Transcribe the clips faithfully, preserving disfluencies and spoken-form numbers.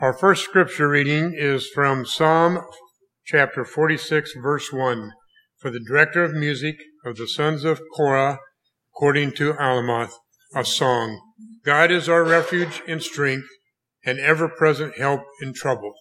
Our first scripture reading is from Psalm chapter forty-six, verse one. For the director of music of the sons of Korah, according to Alamoth, a song. God is our refuge and strength, and ever-present help in trouble.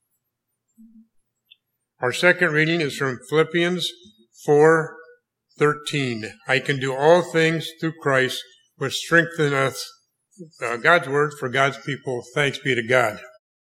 Our second reading is from Philippians four thirteen. I can do all things through Christ, which strengtheneth. Uh, God's word for God's people. Thanks be to God.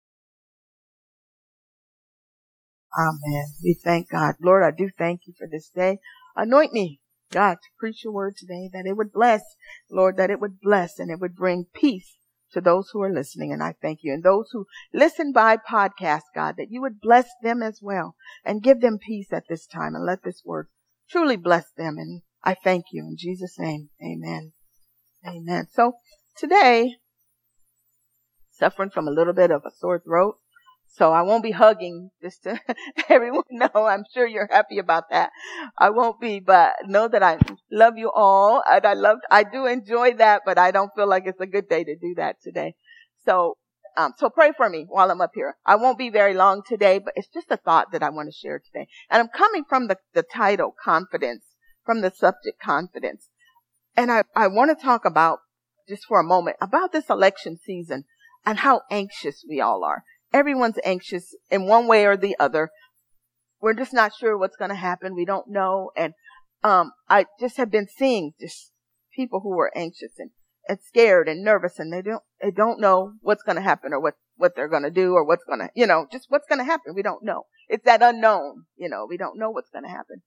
Amen. We thank God. Lord, I do thank you for this day. Anoint me, God, to preach your word today, that it would bless, Lord, that it would bless and it would bring peace to those who are listening. And I thank you. And those who listen by podcast, God, that you would bless them as well and give them peace at this time and let this word truly bless them. And I thank you in Jesus' name. Amen. Amen. So today, suffering from a little bit of a sore throat. So I won't be hugging just to everyone know. I'm sure you're happy about that. I won't be, but know that I love you all. And I love, I do enjoy that, but I don't feel like it's a good day to do that today. So, um, so pray for me while I'm up here. I won't be very long today, but it's just a thought that I want to share today. And I'm coming from the, the title, confidence, from the subject, confidence. And I, I want to talk about, just for a moment, about this election season and how anxious we all are. Everyone's anxious in one way or the other. We're just not sure what's going to happen. We don't know. And um I just have been seeing just people who are anxious and, and scared and nervous, and they don't they don't know what's going to happen or what, what they're going to do or what's going to, you know, just what's going to happen. We don't know. It's that unknown, you know, we don't know what's going to happen.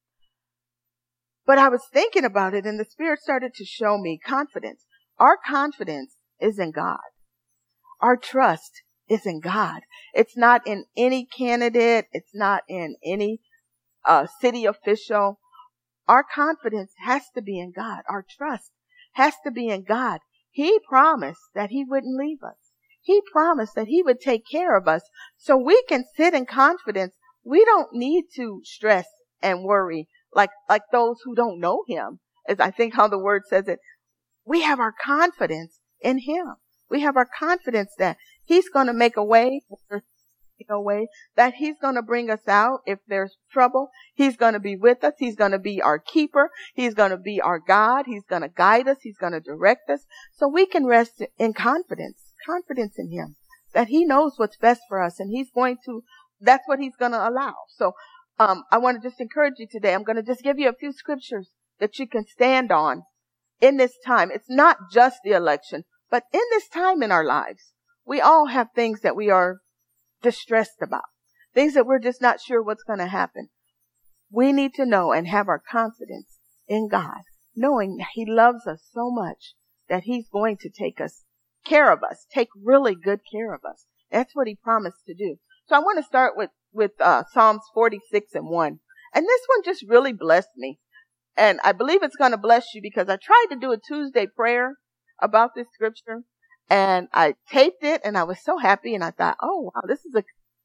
But I was thinking about it, and the Spirit started to show me confidence. Our confidence is in God. Our trust is in God. It's not in any candidate. It's not in any uh, city official. Our confidence has to be in God. Our trust has to be in God. He promised that he wouldn't leave us. He promised that he would take care of us. So we can sit in confidence. We don't need to stress and worry like, like those who don't know him. As I think how the word says it, we have our confidence in him. We have our confidence that he's going to make a way, a way, that he's going to bring us out if there's trouble. He's going to be with us. He's going to be our keeper. He's going to be our God. He's going to guide us. He's going to direct us. So we can rest in confidence, confidence in him, that he knows what's best for us, and he's going to, that's what he's going to allow. So um, I want to just encourage you today. I'm going to just give you a few scriptures that you can stand on in this time. It's not just the election. But in this time in our lives, we all have things that we are distressed about, things that we're just not sure what's going to happen. We need to know and have our confidence in God, knowing that he loves us so much that he's going to take us care of us, take really good care of us. That's what he promised to do. So I want to start with, with uh, Psalms forty-six and one. And this one just really blessed me. And I believe it's going to bless you because I tried to do a Tuesday prayer about this scripture, and I taped it, and I was so happy, and I thought, oh wow, this is a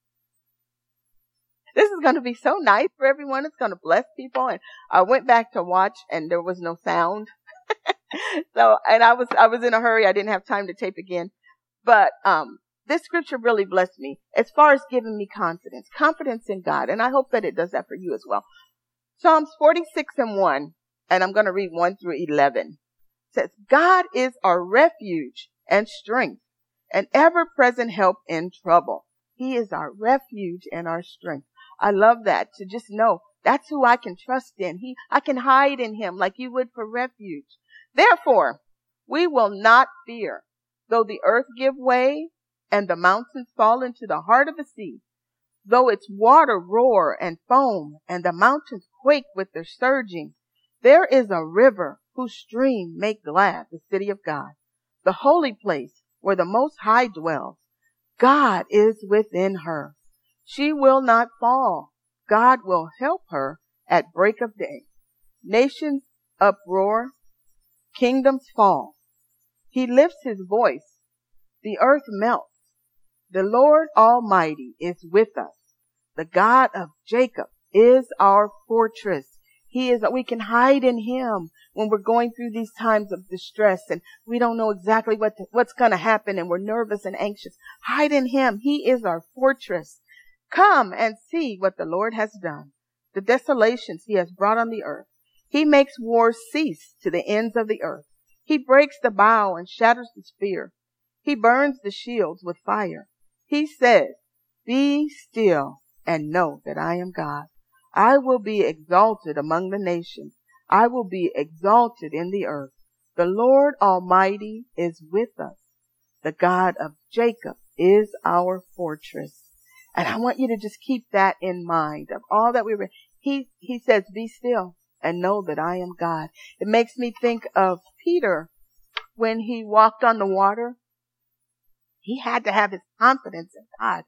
this is going to be so nice for everyone. It's going to bless people. And I went back to watch, and there was no sound. so, and I was I was in a hurry. I didn't have time to tape again. But um, this scripture really blessed me as far as giving me confidence, confidence in God, and I hope that it does that for you as well. Psalms forty-six and one, and I'm going to read one through eleven. Says, God is our refuge and strength, an ever-present help in trouble. He is our refuge and our strength. I love that, to just know that's who I can trust in. He, I can hide in him like you would for refuge. Therefore, we will not fear, though the earth give way and the mountains fall into the heart of the sea, though its water roar and foam and the mountains quake with their surging. There is a river whose stream make glad the city of God, the holy place where the Most High dwells. God is within her. She will not fall. God will help her at break of day. Nations uproar, kingdoms fall. He lifts his voice. The earth melts. The Lord Almighty is with us. The God of Jacob is our fortress. He is, we can hide in him when we're going through these times of distress and we don't know exactly what, to, what's going to happen and we're nervous and anxious. Hide in him. He is our fortress. Come and see what the Lord has done, the desolations he has brought on the earth. He makes wars cease to the ends of the earth. He breaks the bow and shatters the spear. He burns the shields with fire. He says, be still and know that I am God. I will be exalted among the nations. I will be exalted in the earth. The Lord Almighty is with us. The God of Jacob is our fortress. And I want you to just keep that in mind of all that we read. He, he says, be still and know that I am God. It makes me think of Peter when he walked on the water. He had to have his confidence in God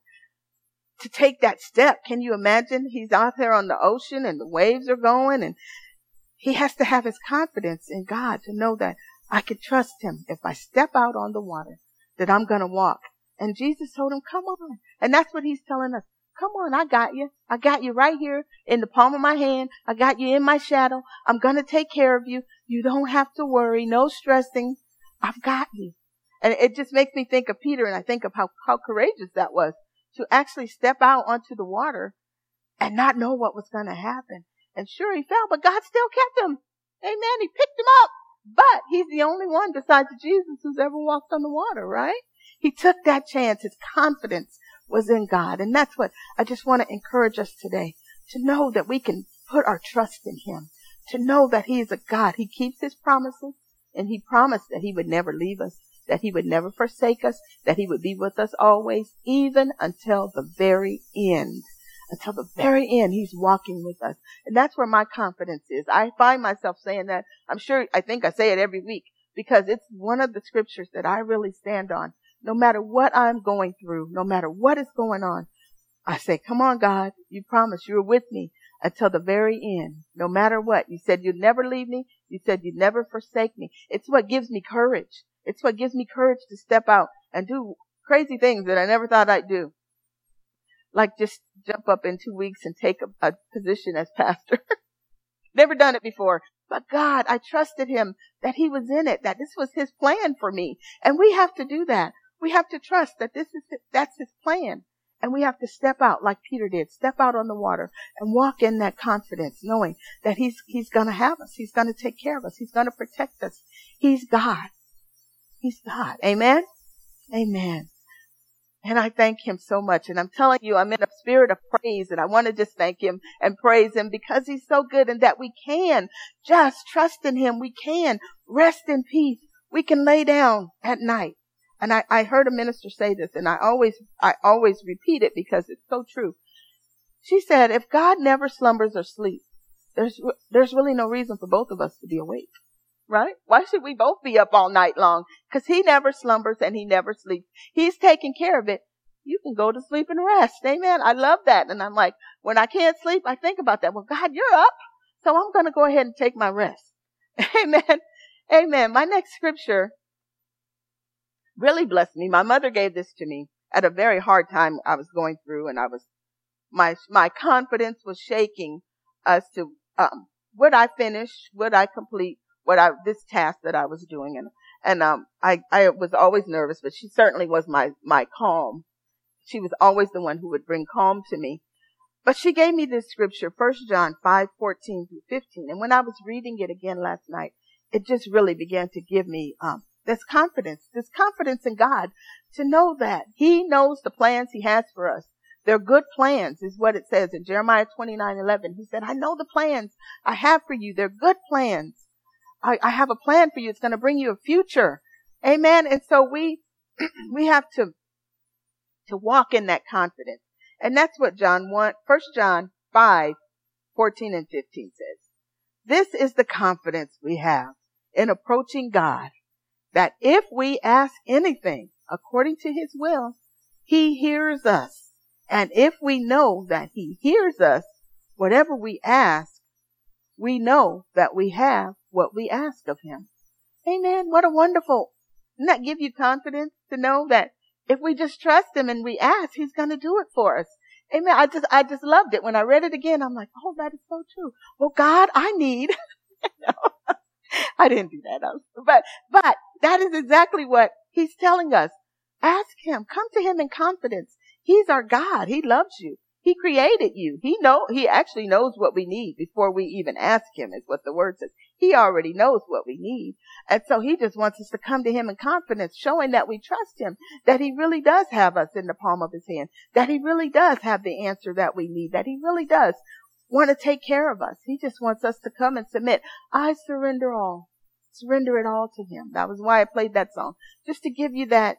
to take that step. Can you imagine? He's out there on the ocean and the waves are going and he has to have his confidence in God to know that I can trust him. If I step out on the water, that I'm going to walk. And Jesus told him, come on. And that's what he's telling us. Come on, I got you. I got you right here in the palm of my hand. I got you in my shadow. I'm going to take care of you. You don't have to worry. No stressing. I've got you. And it just makes me think of Peter, and I think of how, how courageous that was to actually step out onto the water and not know what was going to happen. And sure, he fell, but God still kept him. Amen. He picked him up. But he's the only one besides Jesus who's ever walked on the water, right? He took that chance. His confidence was in God. And that's what I just want to encourage us today, to know that we can put our trust in him, to know that he is a God. He keeps his promises, and he promised that he would never leave us, that he would never forsake us, that he would be with us always, even until the very end. Until the very end, he's walking with us. And that's where my confidence is. I find myself saying that. I'm sure, I think I say it every week because it's one of the scriptures that I really stand on. No matter what I'm going through, no matter what is going on, I say, come on, God, you promised you're with me until the very end. No matter what. You said you'd never leave me. You said you'd never forsake me. It's what gives me courage. It's what gives me courage to step out and do crazy things that I never thought I'd do. Like just jump up in two weeks and take a, a position as pastor. Never done it before. But God, I trusted him that he was in it, that this was his plan for me. And we have to do that. We have to trust that this is, that's his plan. And we have to step out like Peter did, step out on the water and walk in that confidence, knowing that he's, he's going to have us. He's going to take care of us. He's going to protect us. He's God. He's God. Amen. Amen. And I thank him so much. And I'm telling you, I'm in a spirit of praise, and I want to just thank him and praise him because he's so good, and that we can just trust in him. We can rest in peace. We can lay down at night. And I, I heard a minister say this, and I always, I always repeat it because it's so true. She said, if God never slumbers or sleeps, there's, there's really no reason for both of us to be awake. Right? Why should we both be up all night long? Because he never slumbers and he never sleeps. He's taking care of it. You can go to sleep and rest. Amen. I love that. And I'm like, when I can't sleep, I think about that. Well, God, you're up. So I'm going to go ahead and take my rest. Amen. Amen. My next scripture really blessed me. My mother gave this to me at a very hard time I was going through, and I was, my, my confidence was shaking as to, um, would I finish? Would I complete what I, this task that I was doing? And, and, um, I, I was always nervous, but she certainly was my, my calm. She was always the one who would bring calm to me. But she gave me this scripture, First John five, fourteen through fifteen. And when I was reading it again last night, it just really began to give me, um, this confidence, this confidence in God, to know that he knows the plans he has for us. They're good plans, is what it says in Jeremiah twenty-nine, eleven. He said, I know the plans I have for you. They're good plans. I, I have a plan for you. It's going to bring you a future. Amen. And so we, we have to, to walk in that confidence. And that's what John one, First John five, fourteen and fifteen says. This is the confidence we have in approaching God, that if we ask anything according to his will, he hears us. And if we know that he hears us, whatever we ask, we know that we have what we ask of him. Amen. What a wonderful, doesn't that give you confidence to know that if we just trust him and we ask, he's going to do it for us. Amen. I just, I just loved it. When I read it again, I'm like, oh, that is so true. Well, God, I need, no, I didn't do that. But, but that is exactly what he's telling us. Ask him, come to him in confidence. He's our God. He loves you. He created you. He know, he actually knows what we need before we even ask him, is what the word says. He already knows what we need. And so he just wants us to come to him in confidence, showing that we trust him, that he really does have us in the palm of his hand, that he really does have the answer that we need, that he really does want to take care of us. He just wants us to come and submit. I surrender all. Surrender it all to him. That was why I played that song. Just to give you that,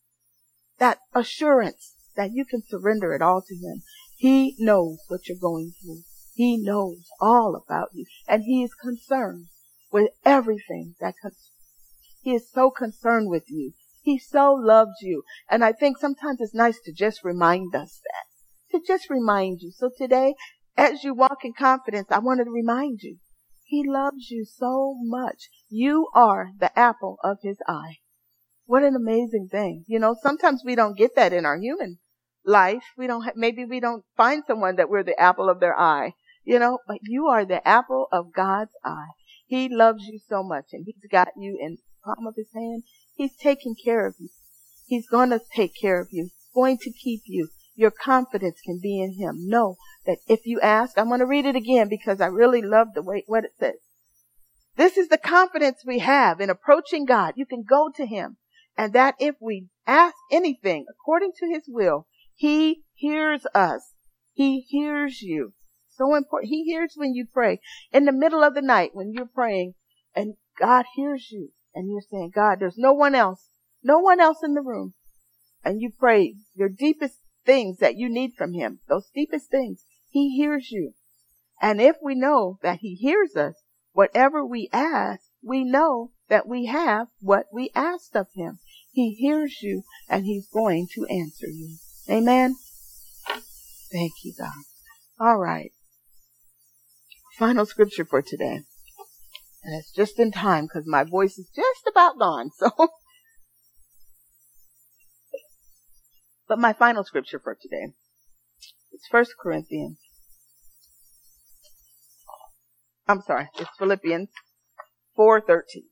that assurance that you can surrender it all to him. He knows what you're going through. He knows all about you. And he is concerned with everything that concerns. He is so concerned with you. He so loves you. And I think sometimes it's nice to just remind us that. To just remind you. So today, as you walk in confidence, I wanted to remind you. He loves you so much. You are the apple of his eye. What an amazing thing. You know, sometimes we don't get that in our human life. We don't have, maybe we don't find someone that we're the apple of their eye, you know, but you are the apple of God's eye. He loves you so much, and he's got you in the palm of his hand. He's taking care of you. He's going to take care of you, going to keep you. Your confidence can be in him. Know that if you ask, I'm going to read it again because I really love the way what it says. This is the confidence we have in approaching God. You can go to him, and that if we ask anything according to his will, he hears us. He hears you. So important. He hears when you pray. In the middle of the night when you're praying and God hears you and you're saying, God, there's no one else, no one else in the room. And you pray your deepest things that you need from him, those deepest things. He hears you. And if we know that he hears us, whatever we ask, we know that we have what we asked of him. He hears you and he's going to answer you. Amen. Thank you, God. All right. Final scripture for today. And it's just in time because my voice is just about gone. So, but my final scripture for today is First Corinthians. I'm sorry. It's Philippians four thirteen.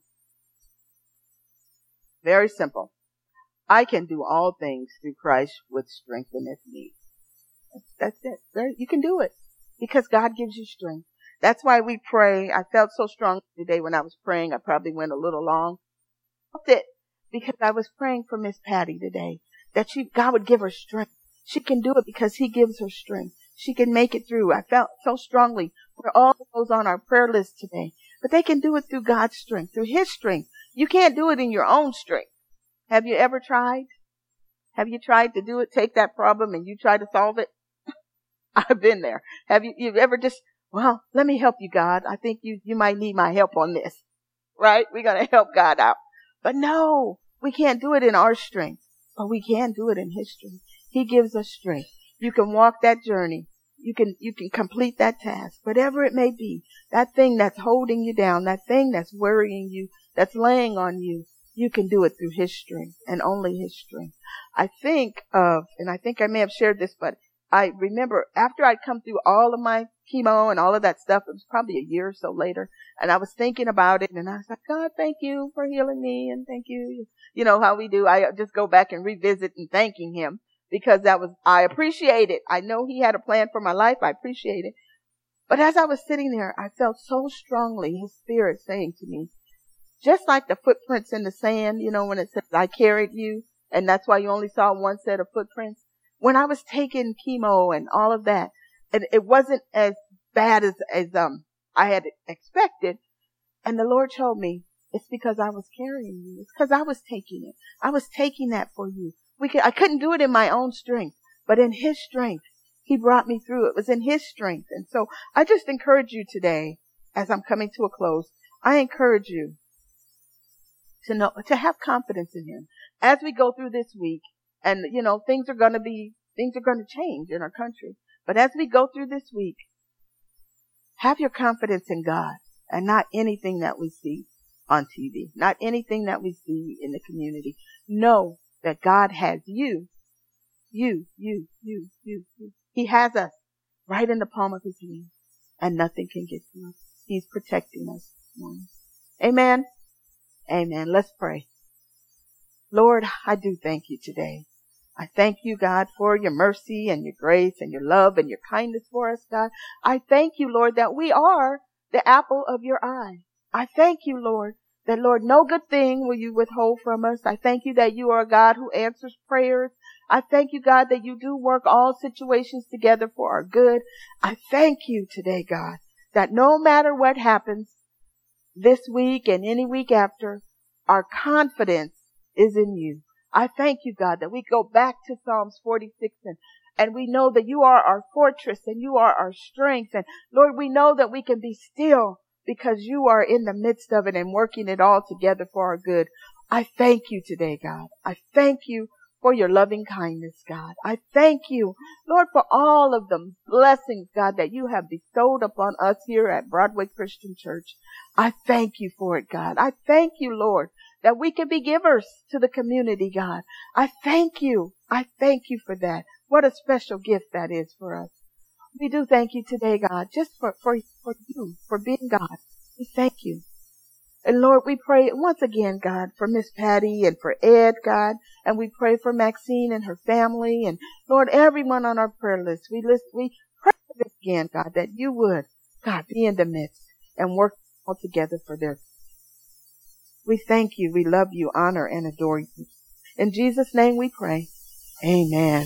Very simple. I can do all things through Christ which strengtheneth me. That's it. There, you can do it because God gives you strength. That's why we pray. I felt so strong today when I was praying. I probably went a little long. I felt it because I was praying for Miss Patty today, that she, God would give her strength. She can do it because he gives her strength. She can make it through. I felt so strongly for all those on our prayer list today, but they can do it through God's strength, through his strength. You can't do it in your own strength. Have you ever tried? Have you tried to do it? Take that problem and you try to solve it? I've been there. Have you, you've ever just, well, let me help you, God. I think you, you might need my help on this, right? We're going to help God out. But no, we can't do it in our strength, but we can do it in his strength. He gives us strength. You can walk that journey. You can, you can complete that task, whatever it may be. That thing that's holding you down, that thing that's worrying you, that's laying on you. You can do it through his strength and only his strength. I think of, and I think I may have shared this, but I remember after I'd come through all of my chemo and all of that stuff, it was probably a year or so later, and I was thinking about it, and I was like, God, thank you for healing me, and thank you. You know how we do. I just go back and revisit and thanking him because that was, I appreciate it. I know he had a plan for my life. I appreciate it. But as I was sitting there, I felt so strongly his spirit saying to me, just like the footprints in the sand, you know, when it says, I carried you, and that's why you only saw one set of footprints. When I was taking chemo and all of that, it, it wasn't as bad as, as, um, I had expected. And the Lord told me, it's because I was carrying you. It's because I was taking it. I was taking that for you. We could, I couldn't do it in my own strength, but in his strength, he brought me through. It was in his strength. And so I just encourage you today, as I'm coming to a close, I encourage you to know, to have confidence in him as we go through this week. And, you know, things are going to be, things are going to change in our country. But as we go through this week, have your confidence in God and not anything that we see on T V, not anything that we see in the community. Know that God has you You, you, you, you, you. He has us right in the palm of his hand, and nothing can get to us. He's protecting us this morning. Amen. Amen. Let's pray. Lord, I do thank you today. I thank you, God, for your mercy and your grace and your love and your kindness for us, God. I thank you, Lord, that we are the apple of your eye. I thank you, Lord, that, Lord, no good thing will you withhold from us. I thank you that you are a God who answers prayers. I thank you, God, that you do work all situations together for our good. I thank you today, God, that no matter what happens this week and any week after, our confidence is in you. I thank you, God, that we go back to Psalms forty-six and, and we know that you are our fortress and you are our strength. And Lord, we know that we can be still because you are in the midst of it and working it all together for our good. I thank you today, God. I thank you for your loving kindness, God. I thank you, Lord, for all of the blessings, God, that you have bestowed upon us here at Broadway Christian Church. I thank you for it, God. I thank you, Lord, that we can be givers to the community, God. I thank you. I thank you for that. What a special gift that is for us. We do thank you today, God, just for, for, for you, for being God. We thank you. And Lord, we pray once again, God, for Miss Patty and for Ed, God, and we pray for Maxine and her family, and Lord, everyone on our prayer list. We list, we pray for this again, God, that you would, God, be in the midst and work all together for their. We thank you, we love you, honor, and adore you. In Jesus' name we pray. Amen.